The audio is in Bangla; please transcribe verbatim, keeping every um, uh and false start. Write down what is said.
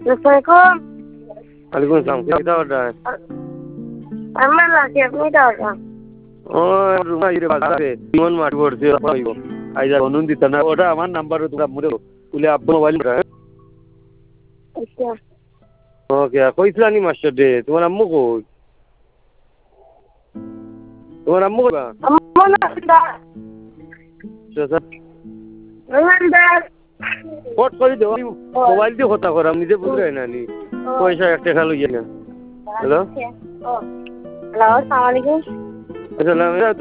Assalamualaikum. Waalaikumsalam. Kita order. Aman lagi আপনি দাও ও রুমা ইরে বাজারে মন মাঠ পড়ছে পাইবো আইজা অনুন দিত না ওটা আমার নাম্বার তোমরা মুরে তুলে আব্বু মোবাইল রা আচ্ছা ওকে কইছলানি মাস্টার ডে তোমার আম্মু কই তোমার আম্মু কই আম্মু না দা আচ্ছা রোমানদা ফট করে দাও মোবাইল দিয়ে কথা কর আমি নিজে বুঝরে না নি পয়সা একটা খালো ইয়ে না হ্যালো হ্যালো আসসালামু আলাইকুম আসসালাম